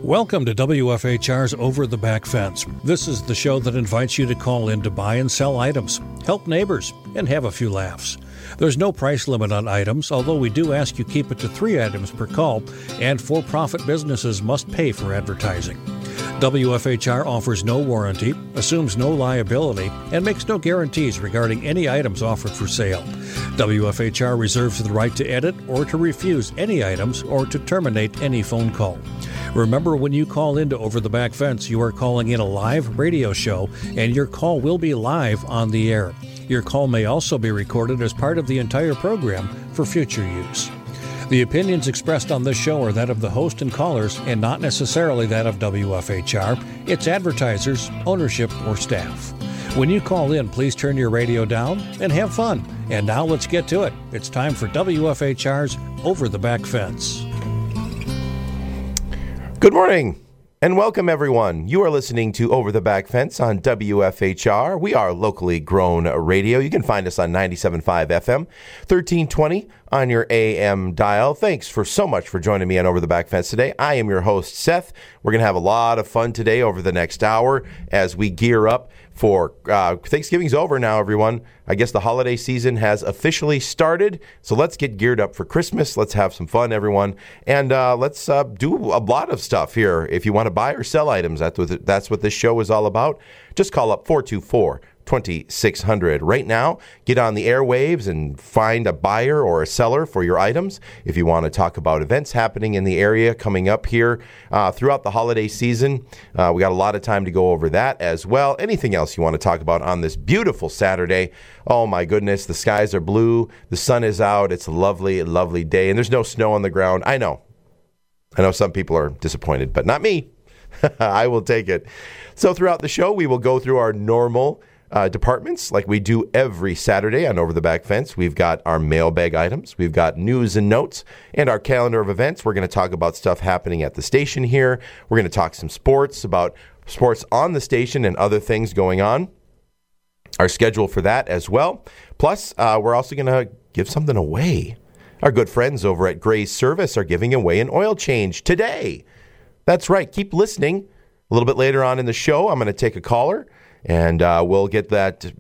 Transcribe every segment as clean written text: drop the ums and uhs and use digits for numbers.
Welcome to WFHR's Over the Back Fence. This is the show that invites you to call in to buy and sell items, help neighbors, and have a few laughs. There's no price limit on items, although we do ask you keep it to 3 items per call, and for-profit businesses must pay for advertising. WFHR offers no warranty, assumes no liability, and makes no guarantees regarding any items offered for sale. WFHR reserves the right to edit or to refuse any items or to terminate any phone call. Remember, when you call into Over the Back Fence, you are calling in a live radio show, and your call will be live on the air. Your call may also be recorded as part of the entire program for future use. The opinions expressed on this show are that of the host and callers and not necessarily that of WFHR, its advertisers, ownership, or staff. When you call in, please turn your radio down and have fun. And now let's get to it. It's time for WFHR's Over the Back Fence. Good morning and welcome everyone. You are listening to Over the Back Fence on WFHR. We are locally grown radio. You can find us on 97.5 FM, 1320 on your AM dial. Thanks so much for joining me on Over the Back Fence today. I am your host, Seth. We're going to have a lot of fun today over the next hour as we gear up for Thanksgiving's over now, everyone. I guess the holiday season has officially started, so let's get geared up for Christmas. Let's have some fun, everyone, and let's do a lot of stuff here. If you want to buy or sell items, that's what this show is all about. Just call up 424-2600. Right now, get on the airwaves and find a buyer or a seller for your items. If you want to talk about events happening in the area coming up here throughout the holiday season, we got a lot of time to go over that as well. Anything else you want to talk about on this beautiful Saturday? Oh my goodness, the skies are blue, the sun is out, it's a lovely, lovely day, and there's no snow on the ground. I know some people are disappointed, but not me. I will take it. So throughout the show, we will go through our normal departments like we do every Saturday on Over the Back Fence. We've got our mailbag items, we've got news and notes, and our calendar of events. We're going to talk about stuff happening at the station here. We're going to talk some sports, about sports on the station and other things going on. Our schedule for that as well. Plus, we're also going to give something away. Our good friends over at Gray's Service are giving away an oil change today. That's right. Keep listening. A little bit later on in the show, I'm going to take a caller, and we'll get that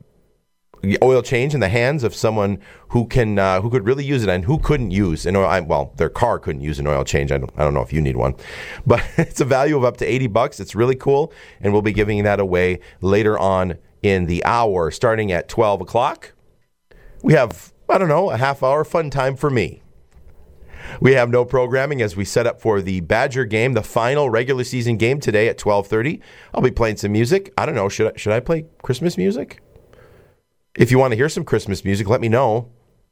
oil change in the hands of someone who could really use it and who couldn't use an oil. Their car couldn't use an oil change. I don't know if you need one, but it's a value of up to $80. It's really cool, and we'll be giving that away later on in the hour, starting at 12 o'clock. We have, a half hour fun time for me. We have no programming as we set up for the Badger game, the final regular season game today at 12:30. I'll be playing some music. I don't know, should I play Christmas music? If you want to hear some Christmas music, let me know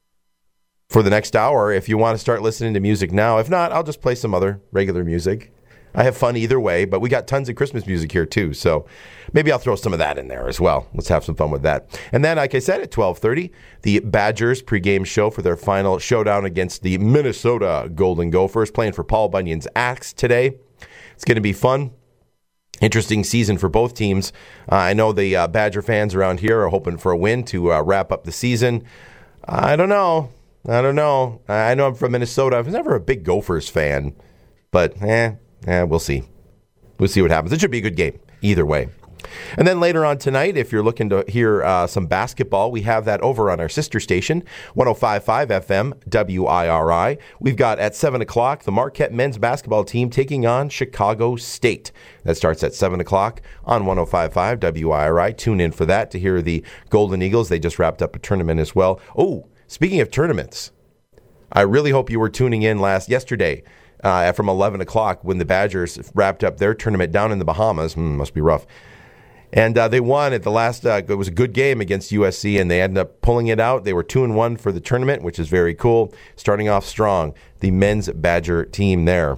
for the next hour if you want to start listening to music now. If not, I'll just play some other regular music. I have fun either way, but we got tons of Christmas music here too, so maybe I'll throw some of that in there as well. Let's have some fun with that. And then, like I said, at 12:30, the Badgers pregame show for their final showdown against the Minnesota Golden Gophers, playing for Paul Bunyan's Axe today. It's going to be fun. Interesting season for both teams. I know the Badger fans around here are hoping for a win to wrap up the season. I don't know. I know I'm from Minnesota. I was never a big Gophers fan, but we'll see. We'll see what happens. It should be a good game either way. And then later on tonight, if you're looking to hear some basketball, we have that over on our sister station, 105.5 FM, WIRI. We've got at 7 o'clock the Marquette men's basketball team taking on Chicago State. That starts at 7 o'clock on 105.5 WIRI. Tune in for that to hear the Golden Eagles. They just wrapped up a tournament as well. Oh, speaking of tournaments, I really hope you were tuning in yesterday from 11 o'clock when the Badgers wrapped up their tournament down in the Bahamas. Must be rough. And they won at the last, it was a good game against USC, and they ended up pulling it out. They were 2-1 for the tournament, which is very cool. Starting off strong, the men's Badger team there.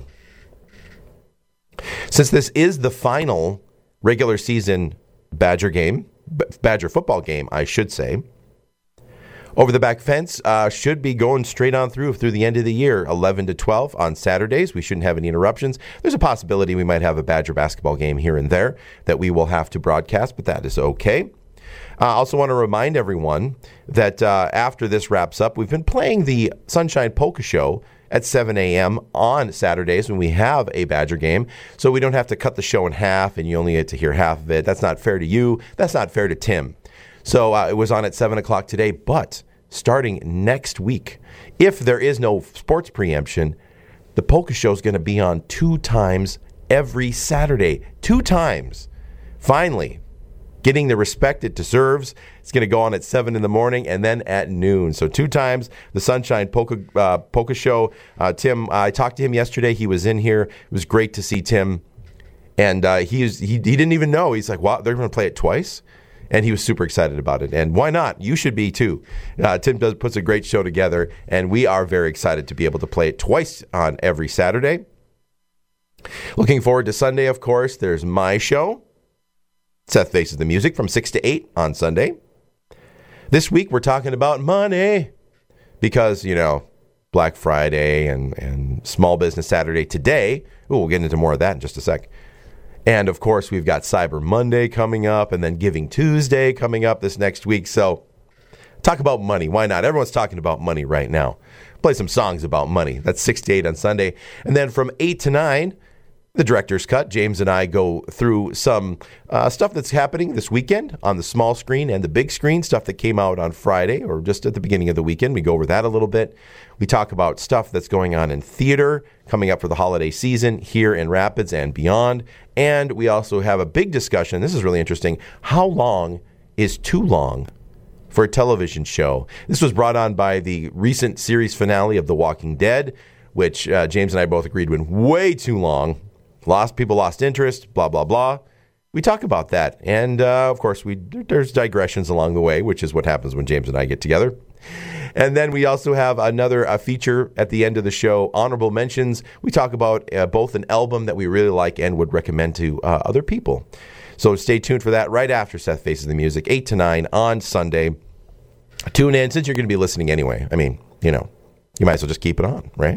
Since this is the final regular season Badger football game, I should say, Over the Back Fence should be going straight on through the end of the year, 11 to 12 on Saturdays. We shouldn't have any interruptions. There's a possibility we might have a Badger basketball game here and there that we will have to broadcast, but that is okay. I also want to remind everyone that after this wraps up, we've been playing the Sunshine Polka Show at 7 a.m. on Saturdays when we have a Badger game. So we don't have to cut the show in half and you only get to hear half of it. That's not fair to you. That's not fair to Tim. So it was on at 7 o'clock today. But starting next week, if there is no sports preemption, the Polka Show is going to be on 2 times every Saturday. 2 times. Finally, getting the respect it deserves. It's going to go on at 7 in the morning and then at noon. So 2 times the Sunshine Polka Show. Tim, I talked to him yesterday. He was in here. It was great to see Tim. And he didn't even know. He's like, wow, they're going to play it twice? And he was super excited about it. And why not? You should be too. Tim puts a great show together. And we are very excited to be able to play it twice on every Saturday. Looking forward to Sunday, of course. There's my show. Seth Faces the Music from 6 to 8 on Sunday. This week we're talking about money because, Black Friday and Small Business Saturday today. Ooh, we'll get into more of that in just a sec. And, of course, we've got Cyber Monday coming up and then Giving Tuesday coming up this next week. So talk about money. Why not? Everyone's talking about money right now. Play some songs about money. That's 6 to 8 on Sunday. And then from 8 to 9... the Director's Cut. James and I go through some stuff that's happening this weekend on the small screen and the big screen, stuff that came out on Friday or just at the beginning of the weekend. We go over that a little bit. We talk about stuff that's going on in theater coming up for the holiday season here in Rapids and beyond. And we also have a big discussion. This is really interesting. How long is too long for a television show? This was brought on by the recent series finale of The Walking Dead, which James and I both agreed went way too long. People lost interest, blah, blah, blah. We talk about that. And, of course, there's digressions along the way, which is what happens when James and I get together. And then we also have another feature at the end of the show, Honorable Mentions. We talk about both an album that we really like and would recommend to other people. So stay tuned for that right after Seth Faces the Music, 8 to 9 on Sunday. Tune in since you're going to be listening anyway. I mean, you might as well just keep it on, right?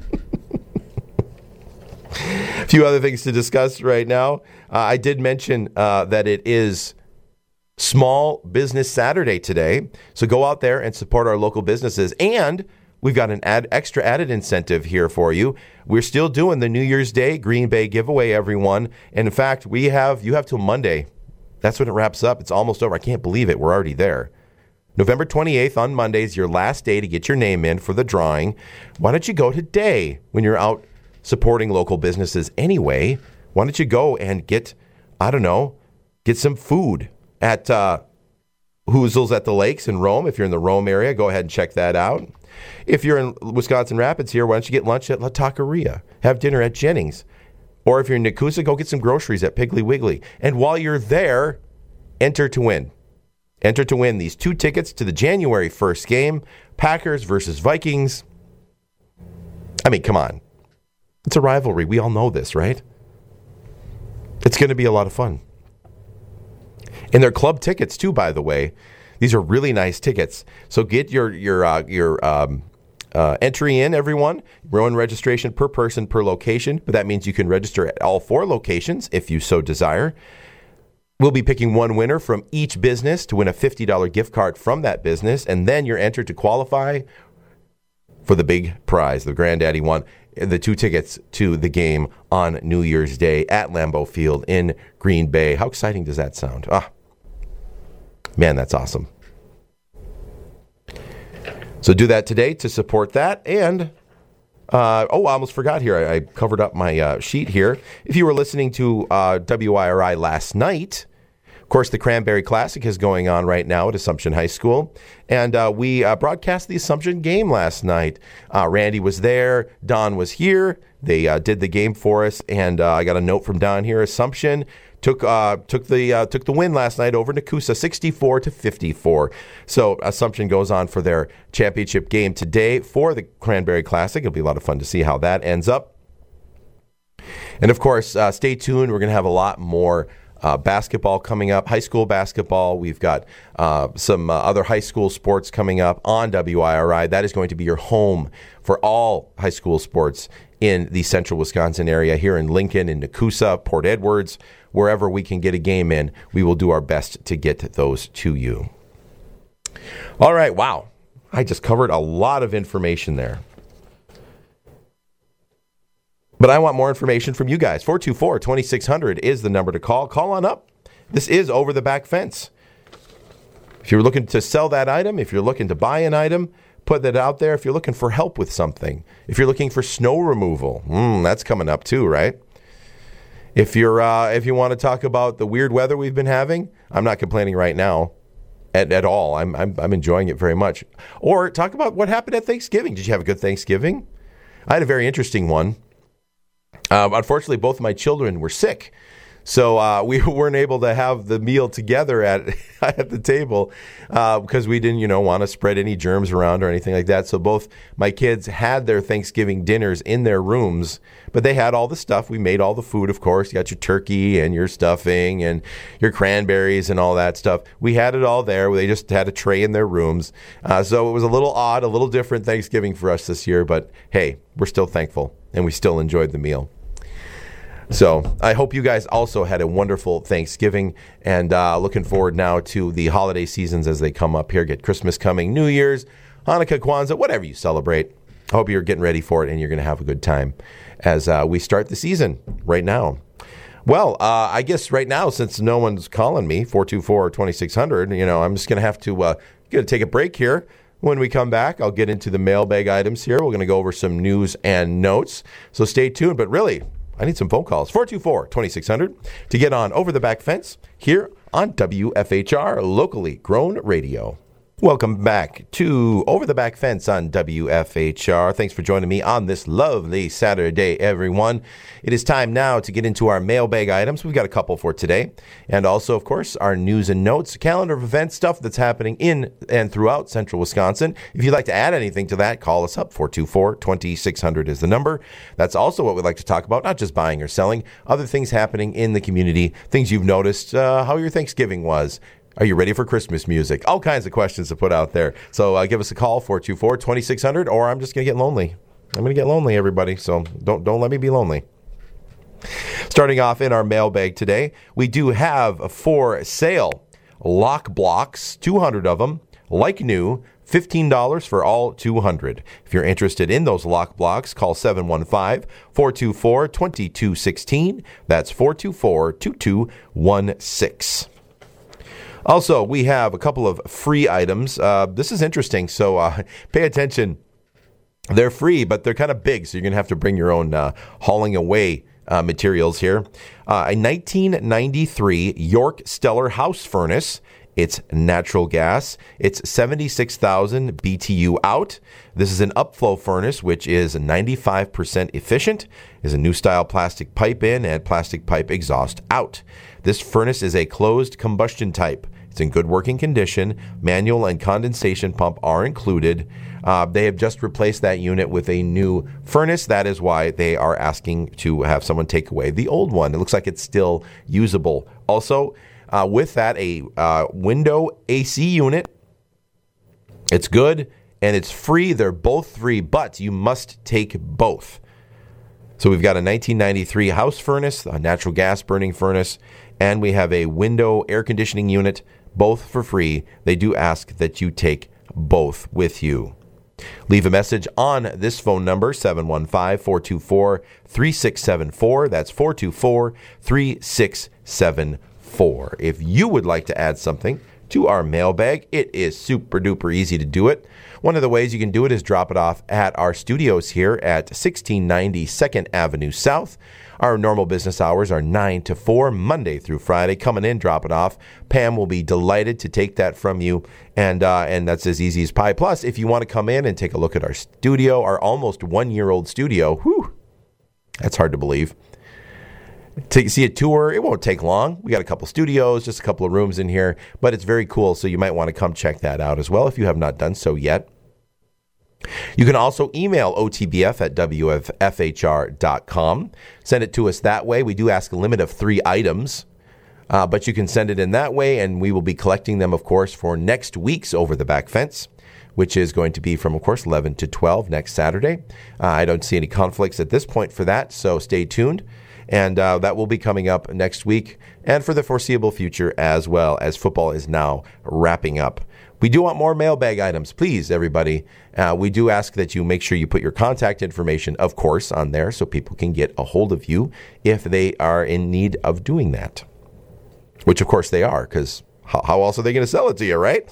A few other things to discuss right now. I did mention that it is Small Business Saturday today. So go out there and support our local businesses. And we've got an extra added incentive here for you. We're still doing the New Year's Day Green Bay giveaway, everyone. And in fact, you have till Monday. That's when it wraps up. It's almost over. I can't believe it. We're already there. November 28th on Monday is your last day to get your name in for the drawing. Why don't you go today when you're out supporting local businesses anyway? Why don't you go and get some food at Hoozles at the Lakes in Rome. If you're in the Rome area, go ahead and check that out. If you're in Wisconsin Rapids here, why don't you get lunch at La Taqueria? Have dinner at Jennings. Or if you're in Nakusa, go get some groceries at Piggly Wiggly. And while you're there, enter to win. Enter to win these 2 tickets to the January 1st game, Packers versus Vikings. I mean, come on. It's a rivalry. We all know this, right? It's going to be a lot of fun. And they're club tickets, too, by the way. These are really nice tickets. So get your entry in, everyone. We're on registration per person, per location. But that means you can register at all 4 locations if you so desire. We'll be picking one winner from each business to win a $50 gift card from that business. And then you're entered to qualify for the big prize, the Granddaddy one, the 2 tickets to the game on New Year's Day at Lambeau Field in Green Bay. How exciting does that sound? Man, that's awesome. So do that today to support that. And, I almost forgot here. I covered up my sheet here. If you were listening to WIRI last night, of course, the Cranberry Classic is going on right now at Assumption High School. And we broadcast the Assumption game last night. Randy was there. Don was here. They did the game for us. And I got a note from Don here. Assumption took the win last night over Nakusa, 64-54. So Assumption goes on for their championship game today for the Cranberry Classic. It'll be a lot of fun to see how that ends up. And, of course, stay tuned. We're going to have a lot more basketball coming up, high school basketball. We've got some other high school sports coming up on WIRI. That is going to be your home for all high school sports in the central Wisconsin area, here in Lincoln, in Nakusa, Port Edwards, wherever we can get a game in. We will do our best to get those to you. All right, wow. I just covered a lot of information there. But I want more information from you guys. 424-2600 is the number to call. Call on up. This is Over the Back Fence. If you're looking to sell that item, if you're looking to buy an item, put that out there. If you're looking for help with something, if you're looking for snow removal, that's coming up too, right? If you want to talk about the weird weather we've been having, I'm not complaining right now at all. I'm enjoying it very much. Or talk about what happened at Thanksgiving. Did you have a good Thanksgiving? I had a very interesting one. Unfortunately, both of my children were sick. So we weren't able to have the meal together at the table because we didn't, want to spread any germs around or anything like that. So both my kids had their Thanksgiving dinners in their rooms, but they had all the stuff. We made all the food, of course. You got your turkey and your stuffing and your cranberries and all that stuff. We had it all there. They just had a tray in their rooms. So it was a little odd, a little different Thanksgiving for us this year. But hey, we're still thankful and we still enjoyed the meal. So I hope you guys also had a wonderful Thanksgiving and looking forward now to the holiday seasons as they come up here. Get Christmas coming, New Year's, Hanukkah, Kwanzaa, whatever you celebrate. I hope you're getting ready for it and you're going to have a good time as we start the season right now. Well, I guess right now, since no one's calling me, 424-2600, I'm just going to have to take a break here. When we come back, I'll get into the mailbag items here. We're going to go over some news and notes. So stay tuned. But really, I need some phone calls. 424-2600 to get on Over the Back Fence here on WFHR, locally grown radio. Welcome back to Over the Back Fence on WFHR. Thanks for joining me on this lovely Saturday, everyone. It is time now to get into our mailbag items. We've got a couple for today. And also, of course, our news and notes, calendar of events, stuff that's happening in and throughout central Wisconsin. If you'd like to add anything to that, call us up. 424-2600 is the number. That's also what we'd like to talk about, not just buying or selling, other things happening in the community, things you've noticed, how your Thanksgiving was. Are you ready for Christmas music? All kinds of questions to put out there. So give us a call, 424-2600, or I'm just going to get lonely. I'm going to get lonely, everybody, so don't let me be lonely. Starting off in our mailbag today, we do have for sale lock blocks, 200 of them, like new, $15 for all 200. If you're interested in those lock blocks, call 715-424-2216. That's 424-2216. Also, we have a couple of free items. This is interesting, so pay attention. They're free, but they're kind of big, so you're going to have to bring your own hauling away materials here. A 1993 York Stellar house furnace. It's natural gas. It's 76,000 BTU out. This is an upflow furnace, which is 95% efficient. Is a new style plastic pipe in and plastic pipe exhaust out. This furnace is a closed combustion type. It's in good working condition. Manual and condensation pump are included. They have just replaced that unit with a new furnace. That is why they are asking to have someone take away the old one. It looks like it's still usable. Also, with that, a window AC unit. It's good and it's free. They're both free, but you must take both. So we've got a 1993 house furnace, a natural gas burning furnace, and we have a window air conditioning unit, both for free. They do ask that you take both with you. Leave a message on this phone number, 715-424-3674. That's 424-3674. If you would like to add something to our mailbag, it is super duper easy to do it. One of the ways you can do it is drop it off at our studios here at 1690 2nd Avenue South. Our normal business hours are 9 to 4, Monday through Friday. Coming in, drop it off. Pam will be delighted to take that from you, and that's as easy as pie. Plus, if you want to come in and take a look at our studio, our almost one-year-old studio, whew, that's hard to believe. To see a tour, it won't take long. We got a couple studios, just a couple of rooms in here, but it's very cool, so you might want to come check that out as well if you have not done so yet. You can also email otbf@wfhr.com. Send it to us that way. We do ask a limit of 3 items, but you can send it in that way, and we will be collecting them, of course, for next week's Over the Back Fence, which is going to be from, of course, 11 to 12 next Saturday. I don't see any conflicts at this point for that, so stay tuned. And that will be coming up next week and for the foreseeable future as well, as football is now wrapping up. We do want more mailbag items. Please, everybody, we do ask that you make sure you put your contact information, of course, on there so people can get a hold of you if they are in need of doing that. Which, of course, they are, because how else are they going to sell it to you, right?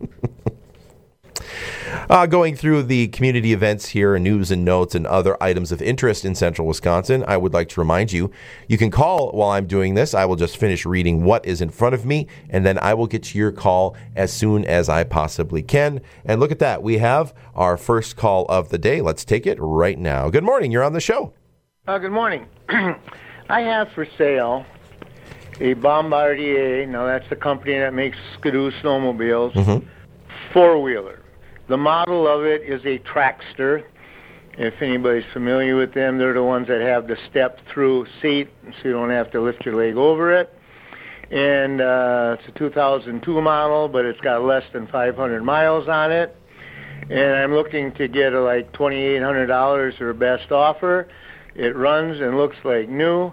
Going through the community events here, news and notes and other items of interest in central Wisconsin, I would like to remind you, you can call while I'm doing this. I will just finish reading what is in front of me, and then I will get to your call as soon as I possibly can. And look at that. We have our first call of the day. Let's take it right now. Good morning. You're on the show. Good morning. I have for sale a Bombardier. Now, that's the company that makes Skidoo snowmobiles. Four-wheeler. The model of it is a Trackster. If anybody's familiar with them, they're the ones that have the step-through seat, so you don't have to lift your leg over it. And it's a 2002 model, but it's got less than 500 miles on it. And I'm looking to get like $2,800 or best offer. It runs and looks like new.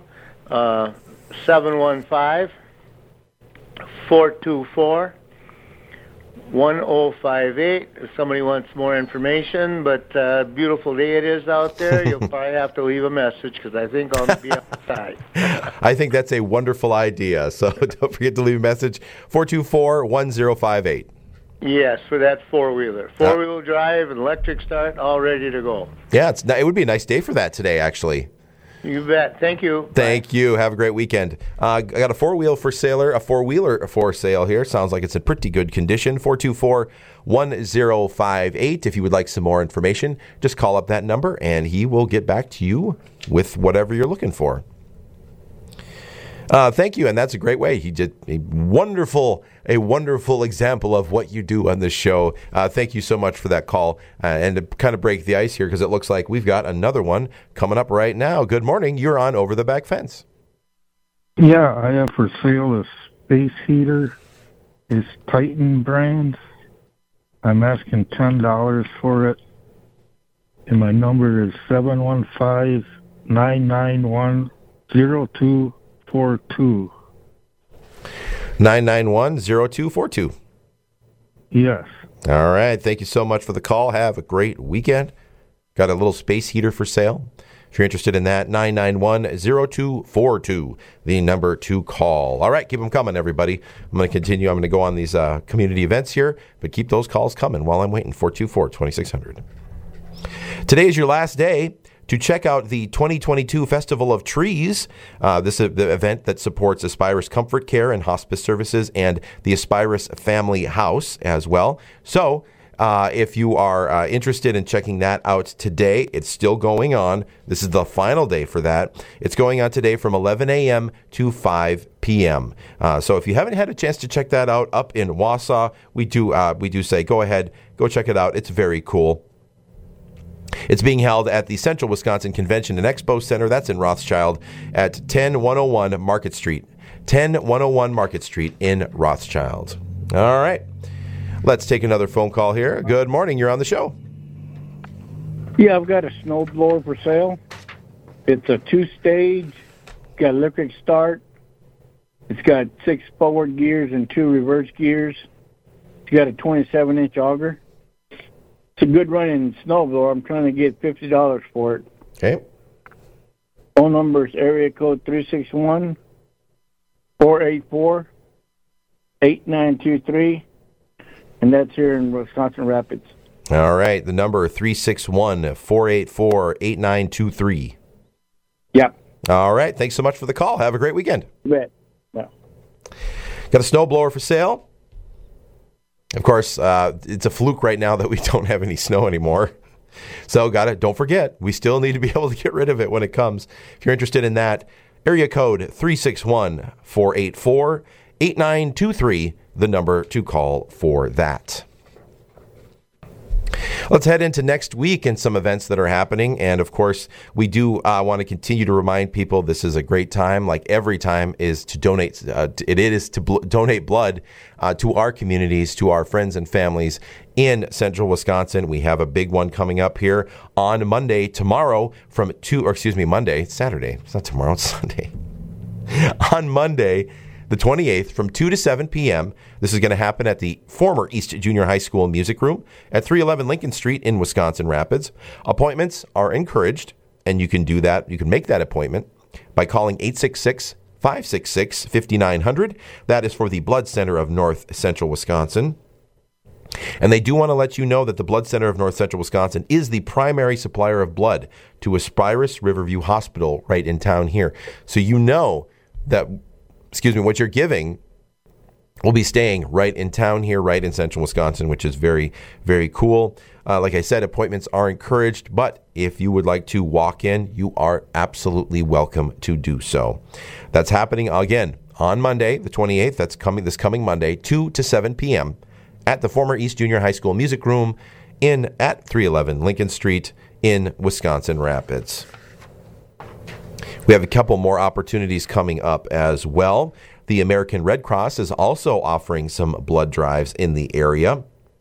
715-424-1058 if somebody wants more information, but beautiful day it is out there. You'll probably have to leave a message because I think I'll be outside. I think that's a wonderful idea, so don't forget to leave a message, 424-1058. Yes, for that four-wheeler. Four-wheel drive and electric start, all ready to go. Yeah, it would be a nice day for that today, actually. You bet. Thank you. Thank you. Have a great weekend. I got a four-wheeler for sale here. Sounds like it's in pretty good condition. 424-1058. If you would like some more information, just call up that number, and he will get back to you with whatever you're looking for. Thank you, and that's a great way. He did a wonderful example of what you do on this show. Thank you so much for that call. And to kind of break the ice here, because it looks like we've got another one coming up right now. Good morning. You're on Over the Back Fence. Yeah, I have for sale a space heater. It's Titan brand. I'm asking $10 for it. And my number is 715-991-0242. 991-0242. Yes. All right. Thank you so much for the call. Have a great weekend. Got a little space heater for sale. If you're interested in that, 991-0242, the number to call. All right. Keep them coming, everybody. I'm going to continue. I'm going to go on these community events here, but keep those calls coming while I'm waiting. 424-2600. Today is your last day to check out the 2022 Festival of Trees. This is the event that supports Aspirus Comfort Care and Hospice Services and the Aspirus Family House as well. So if you are interested in checking that out today, it's still going on. This is the final day for that. It's going on today from 11 a.m. to 5 p.m. So if you haven't had a chance to check that out up in Wausau, we do say go ahead, go check it out. It's very cool. It's being held at the Central Wisconsin Convention and Expo Center. That's in Rothschild at 10101 Market Street. 10101 Market Street in Rothschild. All right. Let's take another phone call here. Good morning. You're on the show. Yeah, I've got a snowblower for sale. It's a two-stage, got electric start. It's got 6 forward gears and 2 reverse gears. It's got a 27-inch auger. It's a good running snowblower. I'm trying to get $50 for it. Okay. Phone number is area code 361-484-8923, and that's here in Wisconsin Rapids. All right. The number 361-484-8923. Yep. All right. Thanks so much for the call. Have a great weekend. You bet. Yeah. Got a snowblower for sale. Of course, it's a fluke right now that we don't have any snow anymore. So don't forget, we still need to be able to get rid of it when it comes. If you're interested in that, area code 361-484-8923, the number to call for that. Let's head into next week and some events that are happening. And, of course, we do want to continue to remind people this is a great time, like every time, is to donate. Donate blood to our communities, to our friends and families in central Wisconsin. We have a big one coming up here on Monday, tomorrow, Monday. It's Saturday. It's not tomorrow. It's Sunday. On Monday, the 28th, from 2 to 7 p.m. This is going to happen at the former East Junior High School Music Room at 311 Lincoln Street in Wisconsin Rapids. Appointments are encouraged, and you can do that. You can make that appointment by calling 866-566-5900. That is for the Blood Center of North Central Wisconsin. And they do want to let you know that the Blood Center of North Central Wisconsin is the primary supplier of blood to Aspirus Riverview Hospital right in town here. So you know that, what you're giving will be staying right in town here, right in central Wisconsin, which is very, very cool. Like I said, appointments are encouraged, but if you would like to walk in, you are absolutely welcome to do so. That's happening again on Monday, the 28th. That's this coming Monday, 2 to 7 p.m. at the former East Junior High School Music Room at 311 Lincoln Street in Wisconsin Rapids. We have a couple more opportunities coming up as well. The American Red Cross is also offering some blood drives in the area.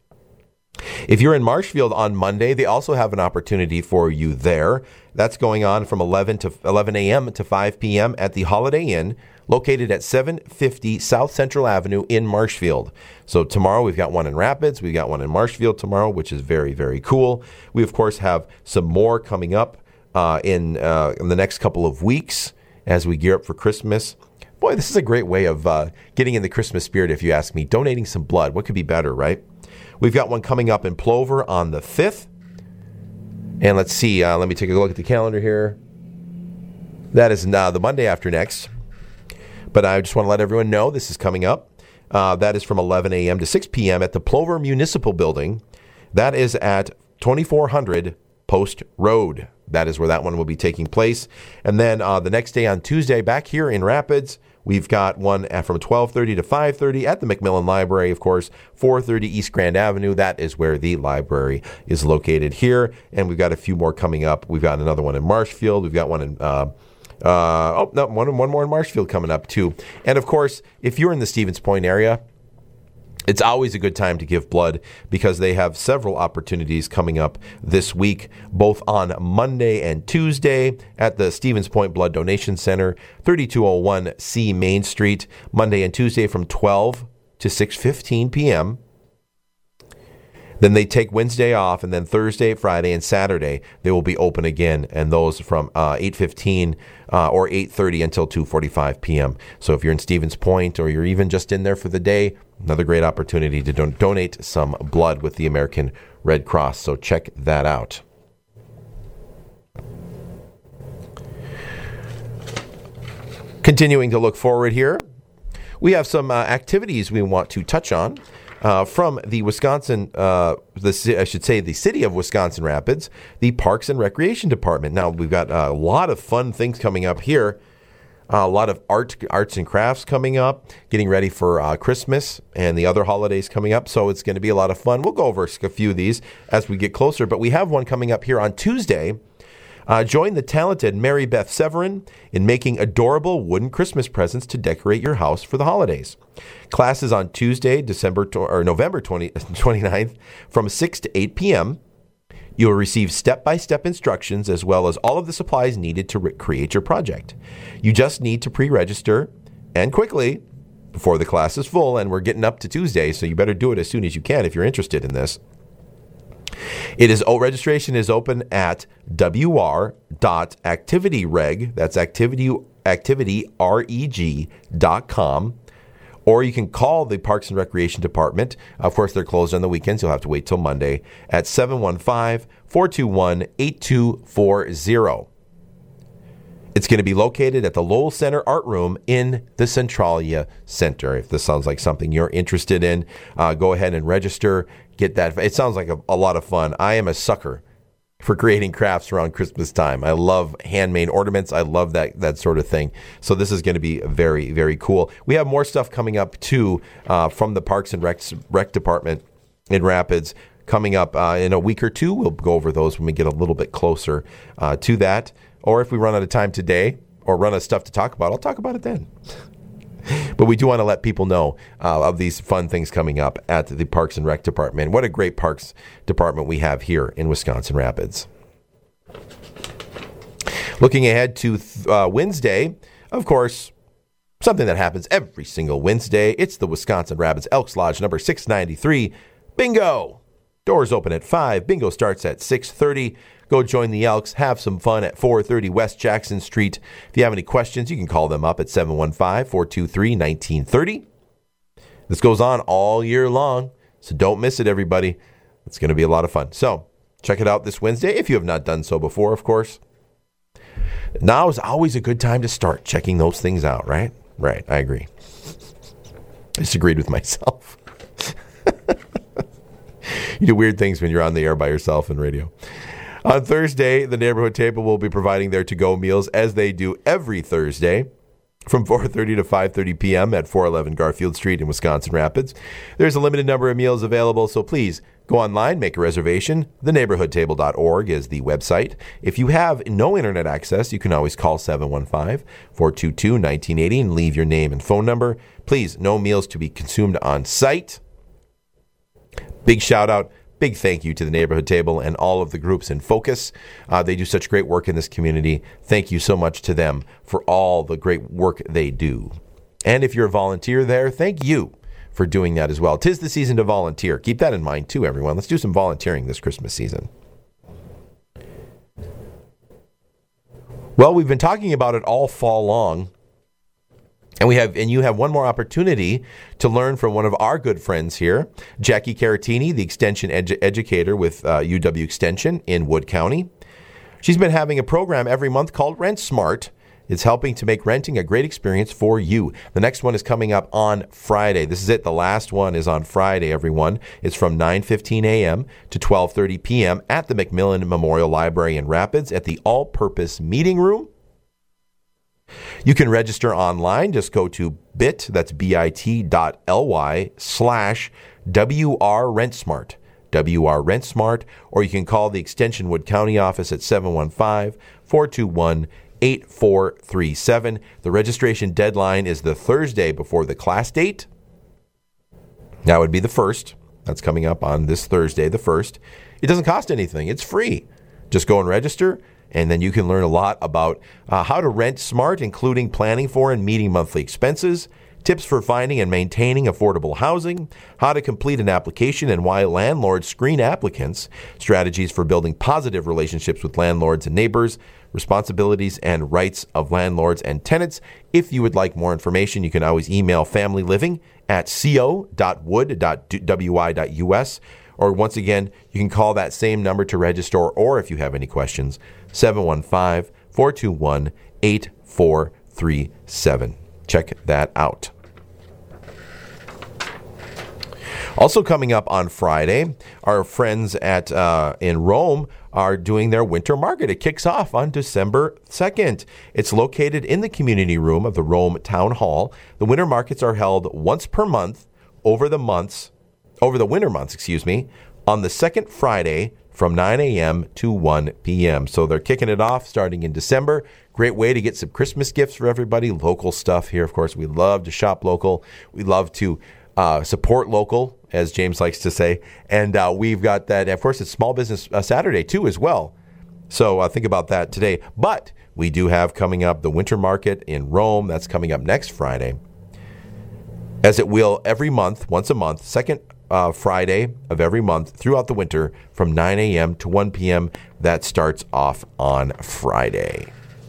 If you're in Marshfield on Monday, they also have an opportunity for you there. That's going on from 11 a.m. to 5 p.m. at the Holiday Inn, located at 750 South Central Avenue in Marshfield. So tomorrow we've got one in Rapids. We've got one in Marshfield tomorrow, which is very, very cool. We, of course, have some more coming up in the next couple of weeks as we gear up for Christmas. Boy, this is a great way of getting in the Christmas spirit, if you ask me. Donating some blood. What could be better, right? We've got one coming up in Plover on the 5th. And let's see. Let me take a look at the calendar here. That is the Monday after next. But I just want to let everyone know this is coming up. That is from 11 a.m. to 6 p.m. at the Plover Municipal Building. That is at 2400 Post Road. That is where that one will be taking place. And then the next day on Tuesday, back here in Rapids, we've got one from 12:30 to 5:30 at the Macmillan Library, of course, 430 East Grand Avenue. That is where the library is located here. And we've got a few more coming up. We've got another one in Marshfield. We've got one in one more in Marshfield coming up too. And of course, if you're in the Stevens Point area, it's always a good time to give blood because they have several opportunities coming up this week, both on Monday and Tuesday at the Stevens Point Blood Donation Center, 3201 C Main Street, Monday and Tuesday from 12 to 6:15 p.m. Then they take Wednesday off, and then Thursday, Friday, and Saturday, they will be open again, and those from 8:15 or 8:30 until 2:45 p.m. So if you're in Stevens Point or you're even just in there for the day, another great opportunity to donate some blood with the American Red Cross. So check that out. Continuing to look forward here, we have some activities we want to touch on. From the the city of Wisconsin Rapids, the Parks and Recreation Department. Now, we've got a lot of fun things coming up here. A lot of arts and crafts coming up, getting ready for Christmas and the other holidays coming up. So it's going to be a lot of fun. We'll go over a few of these as we get closer. But we have one coming up here on Tuesday. Join the talented Mary Beth Severin in making adorable wooden Christmas presents to decorate your house for the holidays. Classes on Tuesday, November 29th from 6 to 8 p.m. You will receive step-by-step instructions as well as all of the supplies needed to create your project. You just need to pre-register and quickly before the class is full, and we're getting up to Tuesday, so you better do it as soon as you can if you're interested in this. Registration is open at wr.activityreg, that's activityreg.com, or you can call the Parks and Recreation Department. Of course, they're closed on the weekends. You'll have to wait till Monday at 715-421-8240. It's going to be located at the Lowell Center Art Room in the Centralia Center. If this sounds like something you're interested in, go ahead and register. Get that. It sounds like a lot of fun. I am a sucker for creating crafts around Christmas time. I love handmade ornaments. I love that sort of thing. So this is going to be very, very cool. We have more stuff coming up, too, from the Parks and Rec Department in Rapids. Coming up in a week or two, we'll go over those when we get a little bit closer to that. Or if we run out of time today or run out of stuff to talk about, I'll talk about it then. But we do want to let people know of these fun things coming up at the Parks and Rec Department. What a great Parks Department we have here in Wisconsin Rapids. Looking ahead to Wednesday, of course, something that happens every single Wednesday. It's the Wisconsin Rapids Elks Lodge number 693. Bingo! Doors open at 5. Bingo starts at 6:30. Go join the Elks. Have some fun at 430 West Jackson Street. If you have any questions, you can call them up at 715-423-1930. This goes on all year long, so don't miss it, everybody. It's going to be a lot of fun. So check it out this Wednesday, if you have not done so before, of course. Now is always a good time to start checking those things out, right? Right, I agree. I disagreed with myself. You do weird things when you're on the air by yourself in radio. On Thursday, the Neighborhood Table will be providing their to-go meals, as they do every Thursday, from 4:30 to 5:30 p.m. at 411 Garfield Street in Wisconsin Rapids. There's a limited number of meals available, so please go online, make a reservation. theneighborhoodtable.org is the website. If you have no internet access, you can always call 715-422-1980 and leave your name and phone number. Please, no meals to be consumed on site. Big shout out, big thank you to the Neighborhood Table and all of the groups in focus. They do such great work in this community. Thank you so much to them for all the great work they do. And if you're a volunteer there, thank you for doing that as well. 'Tis the season to volunteer. Keep that in mind too, everyone. Let's do some volunteering this Christmas season. Well, we've been talking about it all fall long. And you have one more opportunity to learn from one of our good friends here, Jackie Caratini, the extension educator with UW Extension in Wood County. She's been having a program every month called Rent Smart. It's helping to make renting a great experience for you. The next one is coming up on Friday. This is it. The last one is on Friday, everyone. It's from 9:15 a.m. to 12:30 p.m. at the McMillan Memorial Library in Rapids at the All-Purpose Meeting Room. You can register online. Just go to bit.ly/WRRentSmart, WRRentSmart, or you can call the Extension Wood County office at 715-421-8437. The registration deadline is the Thursday before the class date. That would be the 1st. That's coming up on this Thursday, the 1st. It doesn't cost anything. It's free. Just go and register. And then you can learn a lot about how to rent smart, including planning for and meeting monthly expenses, tips for finding and maintaining affordable housing, how to complete an application and why landlords screen applicants, strategies for building positive relationships with landlords and neighbors, responsibilities and rights of landlords and tenants. If you would like more information, you can always email co.wood.wi.us. Or once again, you can call that same number to register, or if you have any questions, 715-421-8437. Check that out. Also coming up on Friday, our friends at in Rome are doing their winter market. It kicks off on December 2nd. It's located in the community room of the Rome Town Hall. The winter markets are held once per month over the winter months, on the second Friday from 9 a.m. to 1 p.m. So they're kicking it off starting in December. Great way to get some Christmas gifts for everybody. Local stuff here, of course. We love to shop local. We love to support local, as James likes to say. And we've got that. Of course, it's Small Business Saturday, too, as well. So think about that today. But we do have coming up the Winter Market in Rome. That's coming up next Friday. As it will every month, once a month, second Friday of every month throughout the winter from 9 a.m. to 1 p.m. That starts off on Friday.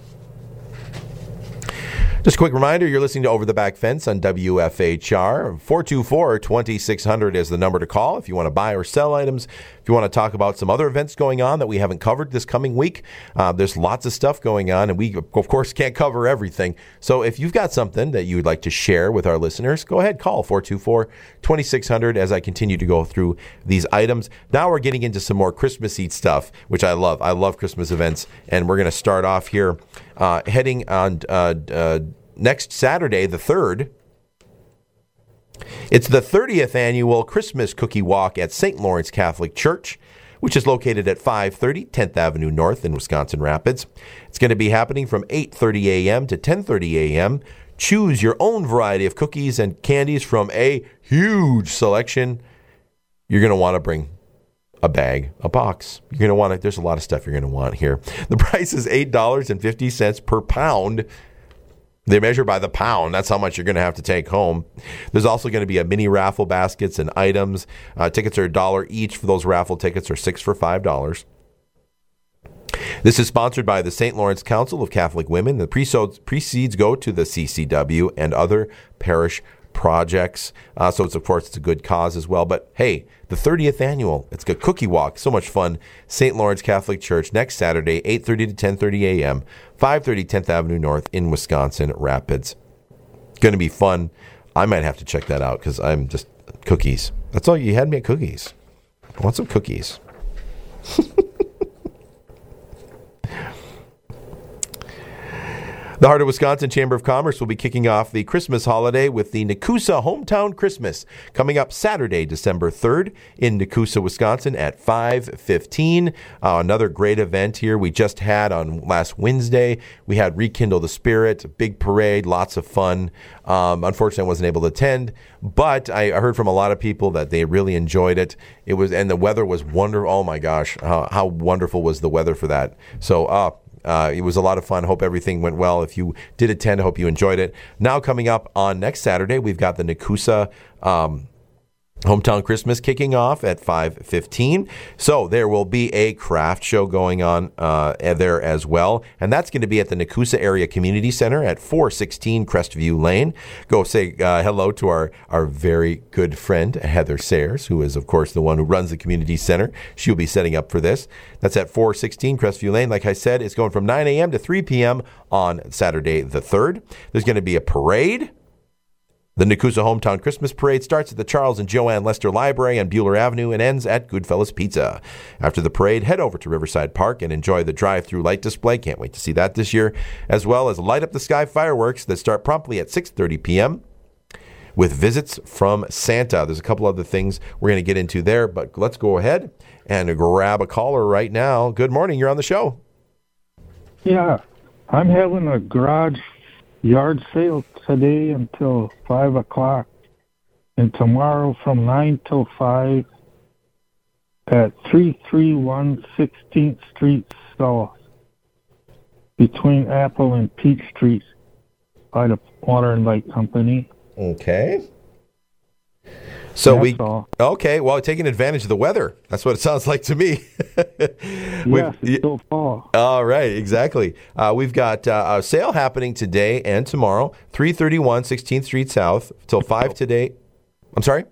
Just a quick reminder, you're listening to Over the Back Fence on WFHR. 424-2600 is the number to call if you want to buy or sell items. If you want to talk about some other events going on that we haven't covered this coming week, there's lots of stuff going on, and we, of course, can't cover everything. So if you've got something that you would like to share with our listeners, go ahead, call 424-2600 as I continue to go through these items. Now we're getting into some more Christmassy stuff, which I love. I love Christmas events, and we're going to start off here heading on next Saturday, the 3rd. It's the 30th annual Christmas Cookie Walk at St. Lawrence Catholic Church, which is located at 530 10th Avenue North in Wisconsin Rapids. It's going to be happening from 8:30 a.m. to 10:30 a.m. Choose your own variety of cookies and candies from a huge selection. You're going to want to bring a bag, a box. You're going to want it. There's a lot of stuff you're going to want here. The price is $8.50 per pound. They measure by the pound. That's how much you're going to have to take home. There's also going to be a mini raffle baskets and items. Tickets are $1 each for those raffle tickets, or 6 for $5. This is sponsored by the St. Lawrence Council of Catholic Women. The proceeds go to the CCW and other parish projects. So it's, of course, it's a good cause as well. But hey, the 30th annual, it's a cookie walk. So much fun. St. Lawrence Catholic Church next Saturday, 8:30 to 10:30 a.m., 530 10th Avenue North in Wisconsin Rapids. Going to be fun. I might have to check that out because I'm just cookies. That's all you had me at cookies. I want some cookies. The Heart of Wisconsin Chamber of Commerce will be kicking off the Christmas holiday with the Nekoosa Hometown Christmas coming up Saturday, December 3rd in Nekoosa, Wisconsin at 5:15. Another great event here we just had on last Wednesday. We had Rekindle the Spirit, big parade, lots of fun. Unfortunately, I wasn't able to attend, but I heard from a lot of people that they really enjoyed it. And the weather was wonderful. Oh my gosh, how wonderful was the weather for that? So, it was a lot of fun. Hope everything went well. If you did attend, I hope you enjoyed it. Now coming up on next Saturday, we've got the Nekoosa Hometown Christmas kicking off at 5:15. So there will be a craft show going on there as well. And that's going to be at the Nekoosa Area Community Center at 416 Crestview Lane. Go say hello to our very good friend, Heather Sayers, who is, of course, the one who runs the community center. She'll be setting up for this. That's at 416 Crestview Lane. Like I said, it's going from 9 a.m. to 3 p.m. on Saturday the 3rd. There's going to be a parade. The Nekoosa Hometown Christmas Parade starts at the Charles and Joanne Lester Library on Bueller Avenue and ends at Goodfellas Pizza. After the parade, head over to Riverside Park and enjoy the drive-through light display. Can't wait to see that this year, as well as Light Up the Sky fireworks that start promptly at 6:30 p.m. with visits from Santa. There's a couple other things we're going to get into there, but let's go ahead and grab a caller right now. Good morning. You're on the show. Yeah, I'm having a garage yard sale today until 5 o'clock, and tomorrow from 9 till 5 at 331 16th Street South, between Apple and Peach Streets, by the Water and Light Company. Okay. So all. Okay, well, taking advantage of the weather. That's what it sounds like to me. Yes, it's still fall. All right, exactly. We've got a sale happening today and tomorrow, 331 16th Street South, till 5 today. I'm sorry?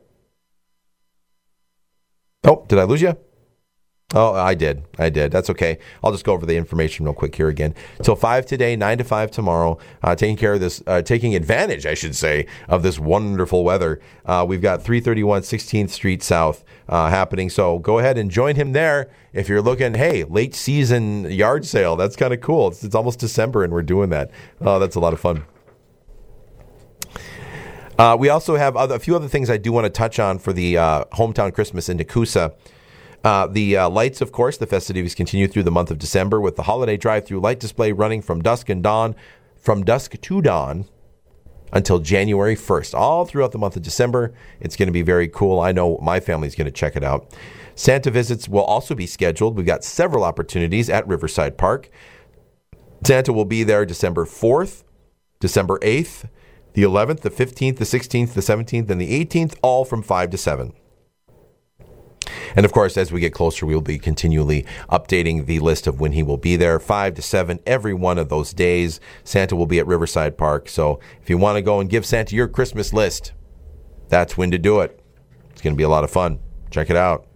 Oh, did I lose you? Oh, I did. That's okay. I'll just go over the information real quick here again. Till 5 today, 9 to 5 tomorrow. Taking advantage, I should say, of this wonderful weather. We've got 331 16th Street South happening. So go ahead and join him there if you're looking, hey, late season yard sale. That's kind of cool. It's almost December and we're doing that. Oh, that's a lot of fun. We also have a few other things I do want to touch on for the Hometown Christmas in Nekoosa. The lights, of course, the festivities continue through the month of December with the holiday drive-through light display running from dusk to dawn until January 1st. All throughout the month of December. It's going to be very cool. I know my family's going to check it out. Santa visits will also be scheduled. We've got several opportunities at Riverside Park. Santa will be there December 4th, December 8th, the 11th, the 15th, the 16th, the 17th, and the 18th, all from 5 to 7. And, of course, as we get closer, we will be continually updating the list of when he will be there. 5 to 7 every one of those days. Santa will be at Riverside Park. So if you want to go and give Santa your Christmas list, that's when to do it. It's going to be a lot of fun. Check it out.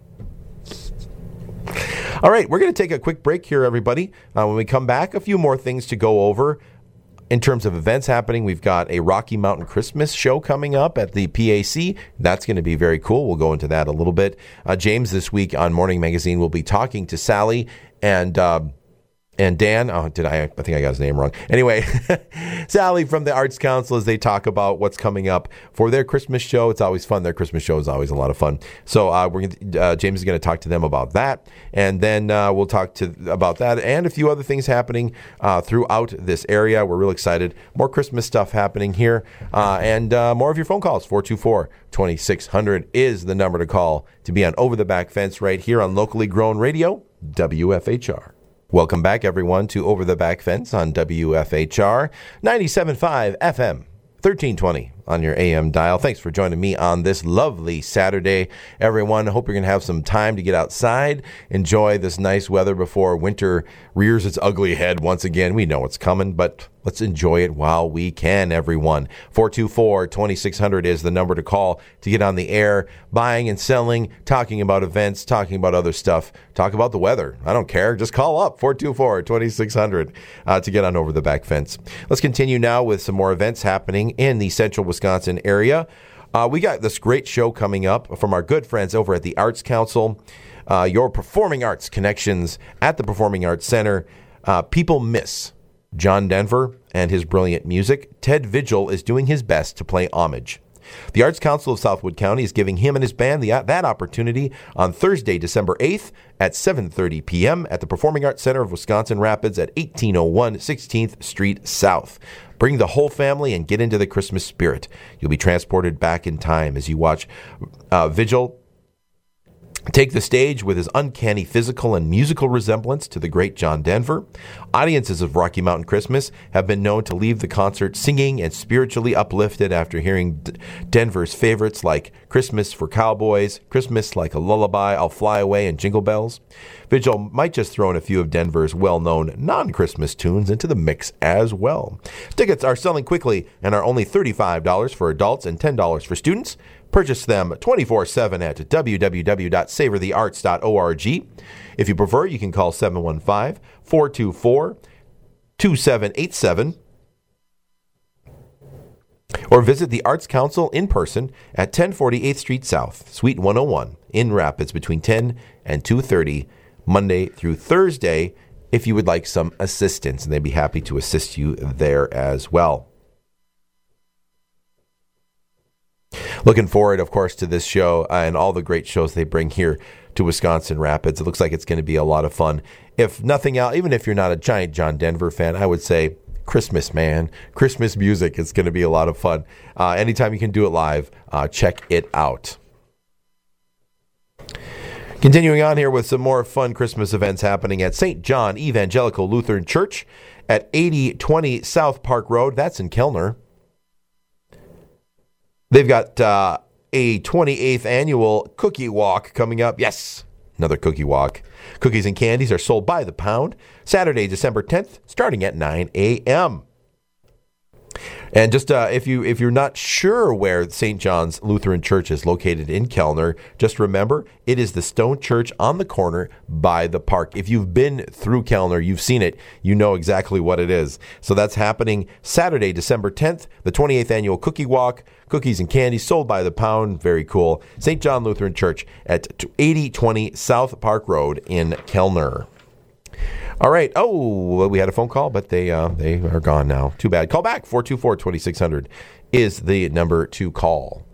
All right, we're going to take a quick break here, everybody. When we come back, a few more things to go over. In terms of events happening, we've got a Rocky Mountain Christmas show coming up at the PAC. That's going to be very cool. We'll go into that a little bit. James this week on Morning Magazine will be talking to Sally and Dan. Oh, I think I got his name wrong. Anyway, Sally from the Arts Council as they talk about what's coming up for their Christmas show. It's always fun. Their Christmas show is always a lot of fun. So James is going to talk to them about that. And then we'll talk about that and a few other things happening throughout this area. We're real excited. More Christmas stuff happening here. And more of your phone calls. 424-2600 is the number to call to be on Over the Back Fence right here on locally grown radio, WFHR. Welcome back, everyone, to Over the Back Fence on WFHR 97.5 FM, 1320 on your AM dial. Thanks for joining me on this lovely Saturday, everyone. I hope you're going to have some time to get outside, enjoy this nice weather before winter rears its ugly head once again. We know it's coming, but let's enjoy it while we can, everyone. 424-2600 is the number to call to get on the air, buying and selling, talking about events, talking about other stuff, talk about the weather. I don't care. Just call up 424-2600 to get on Over the Back Fence. Let's continue now with some more events happening in the central Wisconsin area. We got this great show coming up from our good friends over at the Arts Council, your performing arts connections at the Performing Arts Center. People miss John Denver and his brilliant music. Ted Vigil is doing his best to play homage. The Arts Council of Southwood County is giving him and his band that opportunity on Thursday, December 8th at 7:30 p.m. at the Performing Arts Center of Wisconsin Rapids at 1801 16th Street South. Bring the whole family and get into the Christmas spirit. You'll be transported back in time as you watch Vigil take the stage with his uncanny physical and musical resemblance to the great John Denver. Audiences of Rocky Mountain Christmas have been known to leave the concert singing and spiritually uplifted after hearing Denver's favorites like Christmas for Cowboys, Christmas Like a Lullaby, I'll Fly Away, and Jingle Bells. Vigil might just throw in a few of Denver's well-known non-Christmas tunes into the mix as well. Tickets are selling quickly and are only $35 for adults and $10 for students. Purchase them 24/7 at www.savorthearts.org. If you prefer, you can call 715-424-2787 or visit the Arts Council in person at 1048th Street South, Suite 101 in Rapids between 10 and 2:30 Monday through Thursday if you would like some assistance, and they'd be happy to assist you there as well. Looking forward, of course, to this show and all the great shows they bring here to Wisconsin Rapids. It looks like it's going to be a lot of fun. If nothing else, even if you're not a giant John Denver fan, I would say Christmas, man. Christmas music. It's going to be a lot of fun. Anytime you can do it live, check it out. Continuing on here with some more fun Christmas events happening at St. John Evangelical Lutheran Church at 8020 South Park Road. That's in Kellner. They've got a 28th annual cookie walk coming up. Yes, another cookie walk. Cookies and candies are sold by the pound. Saturday, December 10th, starting at 9 a.m. And just if you're not sure where St. John's Lutheran Church is located in Kellner, just remember it is the stone church on the corner by the park. If you've been through Kellner, you've seen it, you know exactly what it is. So that's happening Saturday, December 10th, the 28th annual cookie walk. Cookies and candies sold by the pound. Very cool. St. John Lutheran Church at 8020 South Park Road in Kellner. All right. Oh, we had a phone call, but they are gone now. Too bad. Call back. 424-2600 is the number to call.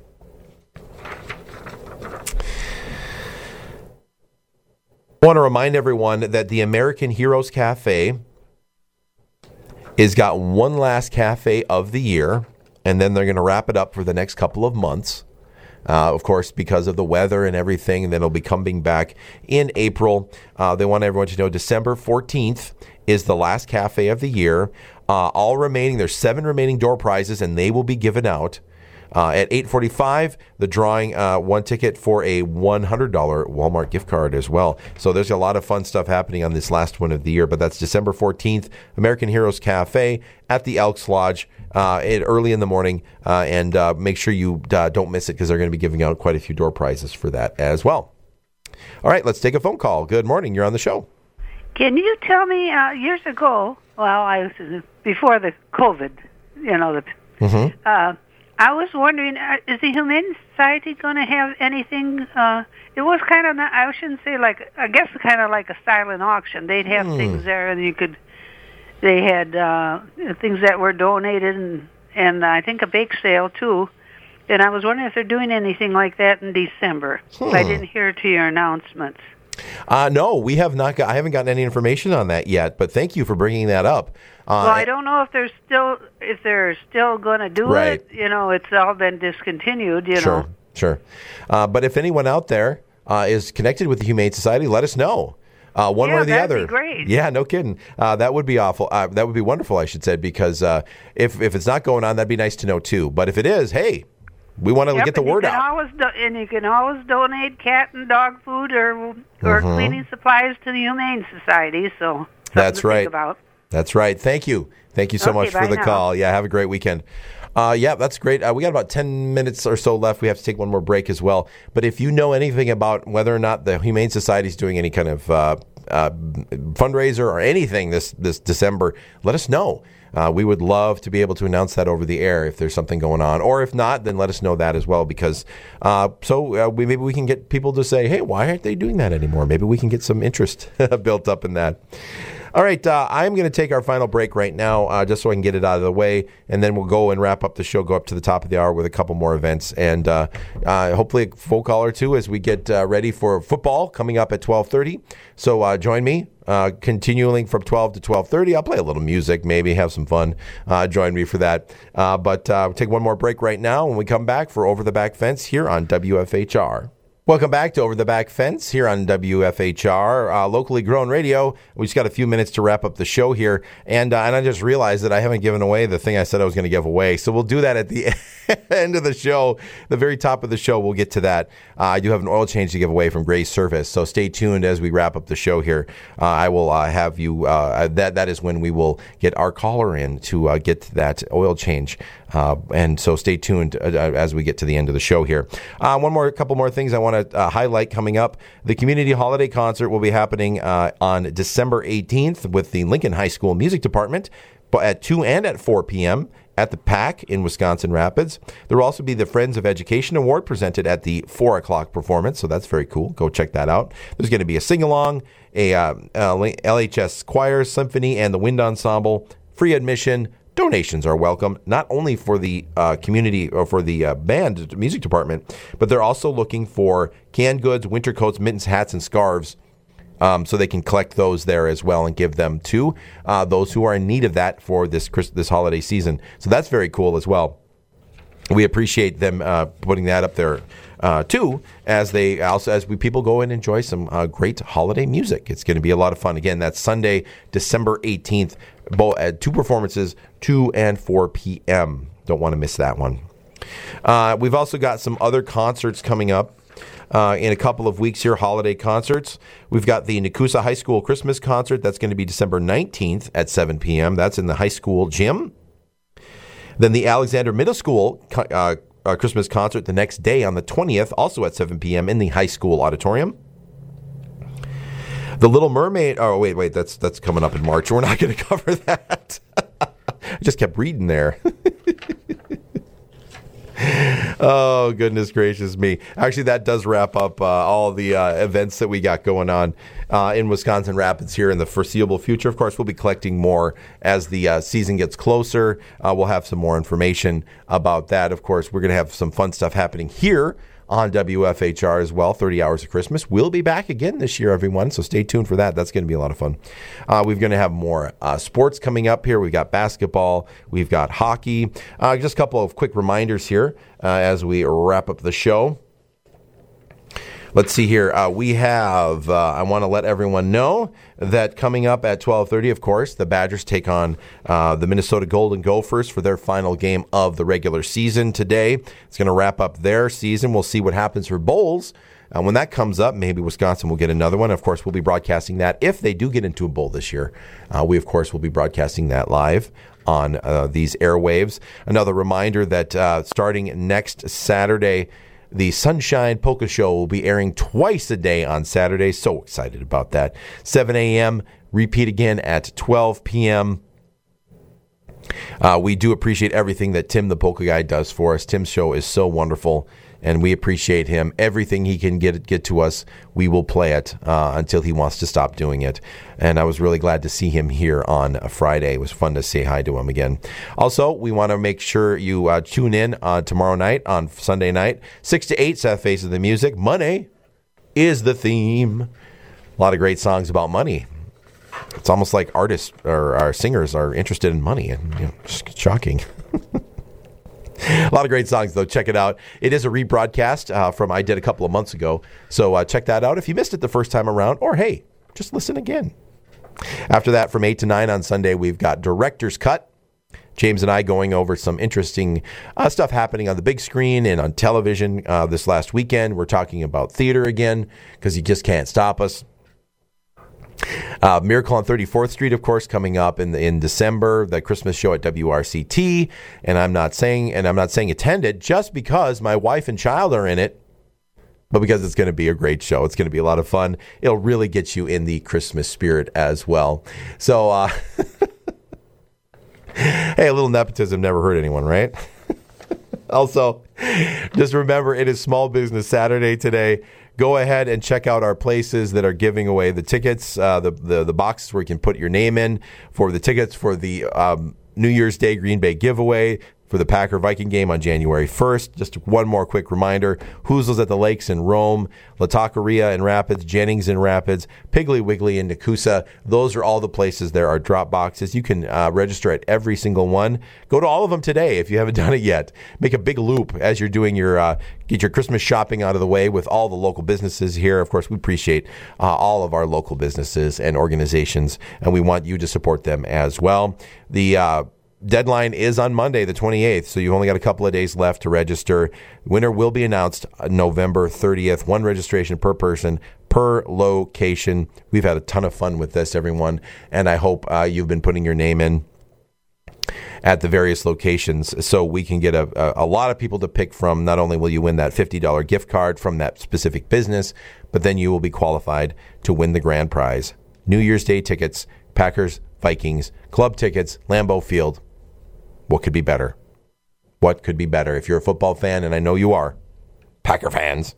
I want to remind everyone that the American Heroes Cafe has got one last cafe of the year, and then they're going to wrap it up for the next couple of months. Of course, because of the weather and everything, and then it'll be coming back in April. They want everyone to know December 14th is the last cafe of the year. There's 7 remaining door prizes, and they will be given out. At 8:45, the drawing one ticket for a $100 Walmart gift card as well. So there's a lot of fun stuff happening on this last one of the year. But that's December 14th, American Heroes Cafe at the Elks Lodge early in the morning. And make sure you don't miss it because they're going to be giving out quite a few door prizes for that as well. All right, let's take a phone call. Good morning. You're on the show. Can you tell me, years ago, before the COVID, I was wondering, is the Humane Society going to have anything? It was kind of, I shouldn't say I guess kind of like a silent auction. They'd have things there, and they had things that were donated, and I think a bake sale too. And I was wondering if they're doing anything like that in December. I didn't hear to your announcements. No, we have not. I haven't gotten any information on that yet. But thank you for bringing that up. Well, I don't know if they're still going to do it. It's all been discontinued. Sure. But if anyone out there is connected with the Humane Society, let us know. One way or the that'd other. be great. Yeah, no kidding. That would be awful. That would be wonderful, I should say, because if it's not going on, that'd be nice to know too. But if it is, hey, we want to get the word out. And you can always donate cat and dog food or cleaning supplies to the Humane Society. So that's right. Think about. That's right. Thank you. Thank you so much for the call. Yeah, have a great weekend. Yeah, that's great. We got about 10 minutes or so left. We have to take one more break as well. But if you know anything about whether or not the Humane Society is doing any kind of fundraiser or anything this December, let us know. We would love to be able to announce that over the air if there's something going on. Or if not, then let us know that as well, because maybe we can get people to say, hey, why aren't they doing that anymore? Maybe we can get some interest built up in that. All right, I'm going to take our final break right now just so I can get it out of the way, and then we'll go and wrap up the show, go up to the top of the hour with a couple more events, and hopefully a phone call or two as we get ready for football coming up at 12:30. So join me. Continuing from 12 to 12:30. I'll play a little music, maybe have some fun. Join me for that. But we'll take one more break right now. When we come back for Over the Back Fence here on WFHR. Welcome back to Over the Back Fence here on WFHR, locally grown radio. We just got a few minutes to wrap up the show here, and I just realized that I haven't given away the thing I said I was going to give away. So we'll do that at the end of the show, the very top of the show. We'll get to that. I do have an oil change to give away from Gray's Service, so stay tuned as we wrap up the show here. I will have you. That is when we will get our caller in to get that oil change. And so stay tuned as we get to the end of the show here. Couple more things I want to highlight coming up. The Community Holiday Concert will be happening on December 18th with the Lincoln High School Music Department at 2 and at 4 p.m. at the PAC in Wisconsin Rapids. There will also be the Friends of Education Award presented at the 4 o'clock performance, so that's very cool. Go check that out. There's going to be a sing-along, a LHS Choir, Symphony, and the Wind Ensemble. Free admission. Donations are welcome, not only for the community or for the band music department, but they're also looking for canned goods, winter coats, mittens, hats, and scarves, so they can collect those there as well and give them to those who are in need of that for this holiday season. So that's very cool as well. We appreciate them putting that up there too, as people go and enjoy some great holiday music. It's going to be a lot of fun. Again, that's Sunday, December 18th. At 2 performances, 2 and 4 p.m. Don't want to miss that one. We've also got some other concerts coming up in a couple of weeks here, holiday concerts. We've got the Nakusa High School Christmas concert. That's going to be December 19th at 7 p.m. That's in the high school gym. Then the Alexander Middle School Christmas concert the next day on the 20th, also at 7 p.m. in the high school auditorium. The Little Mermaid. Oh, wait. That's coming up in March. We're not going to cover that. I just kept reading there. Oh, goodness gracious me. Actually, that does wrap up all the events that we got going on in Wisconsin Rapids here in the foreseeable future. Of course, we'll be collecting more as the season gets closer. We'll have some more information about that. Of course, we're going to have some fun stuff happening here on WFHR as well. 30 Hours of Christmas. We'll be back again this year, everyone, so stay tuned for that. That's going to be a lot of fun. We're going to have more sports coming up here. We've got basketball. We've got hockey. Just a couple of quick reminders here as we wrap up the show. Let's see here. We have, I want to let everyone know that coming up at 12:30, of course, the Badgers take on the Minnesota Golden Gophers for their final game of the regular season today. It's going to wrap up their season. We'll see what happens for bowls. When that comes up, maybe Wisconsin will get another one. Of course, we'll be broadcasting that if they do get into a bowl this year. We, of course, will be broadcasting that live on these airwaves. Another reminder that starting next Saturday, the Sunshine Polka Show will be airing twice a day on Saturday. So excited about that. 7 a.m., repeat again at 12 p.m. We do appreciate everything that Tim the Polka Guy does for us. Tim's show is so wonderful, and we appreciate him. Everything he can get to us, we will play it until he wants to stop doing it. And I was really glad to see him here on a Friday. It was fun to say hi to him again. Also, we want to make sure you tune in tomorrow night on Sunday night, 6 to 8, South Face of the Music. Money is the theme. A lot of great songs about money. It's almost like artists or our singers are interested in money. And it's shocking. A lot of great songs, though. Check it out. It is a rebroadcast from I did a couple of months ago. So check that out if you missed it the first time around. Or, hey, just listen again. After that, from 8 to 9 on Sunday, we've got Director's Cut. James and I going over some interesting stuff happening on the big screen and on television this last weekend. We're talking about theater again because you just can't stop us. Miracle on 34th Street, of course, coming up in December, the Christmas show at WRCT. And I'm not saying attend it just because my wife and child are in it, but because it's going to be a great show. It's going to be a lot of fun. It'll really get you in the Christmas spirit as well. So, hey, a little nepotism never hurt anyone, right? Also, just remember, it is Small Business Saturday today. Go ahead and check out our places that are giving away the tickets, the boxes where you can put your name in for the tickets for the New Year's Day Green Bay giveaway for the Packer-Viking game on January 1st. Just one more quick reminder, Hoozles at the Lakes in Rome, La Taqueria in Rapids, Jennings in Rapids, Piggly Wiggly in Nakusa. Those are all the places there are drop boxes. You can register at every single one. Go to all of them today if you haven't done it yet. Make a big loop as you're doing get your Christmas shopping out of the way with all the local businesses here. Of course, we appreciate all of our local businesses and organizations, and we want you to support them as well. The deadline is on Monday, the 28th, so you've only got a couple of days left to register. Winner will be announced November 30th. One registration per person, per location. We've had a ton of fun with this, everyone, and I hope you've been putting your name in at the various locations so we can get a lot of people to pick from. Not only will you win that $50 gift card from that specific business, but then you will be qualified to win the grand prize. New Year's Day tickets, Packers, Vikings, club tickets, Lambeau Field. What could be better? What could be better? If you're a football fan, and I know you are, Packer fans.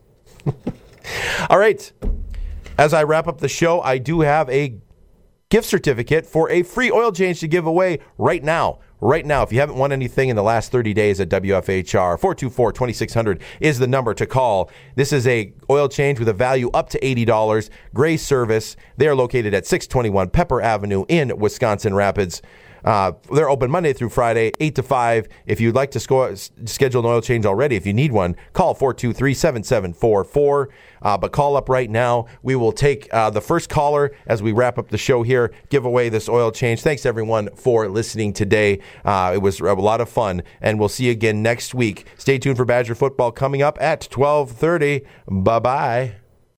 All right. As I wrap up the show, I do have a gift certificate for a free oil change to give away right now. Right now, if you haven't won anything in the last 30 days at WFHR, 424-2600 is the number to call. This is a oil change with a value up to $80. Gray Service. They are located at 621 Pepper Avenue in Wisconsin Rapids. They're open Monday through Friday, 8 to 5. If you'd like to schedule an oil change already, if you need one, call 423-7744. But call up right now. We will take the first caller as we wrap up the show here, give away this oil change. Thanks, everyone, for listening today. It was a lot of fun, and we'll see you again next week. Stay tuned for Badger football coming up at 12:30. Bye-bye.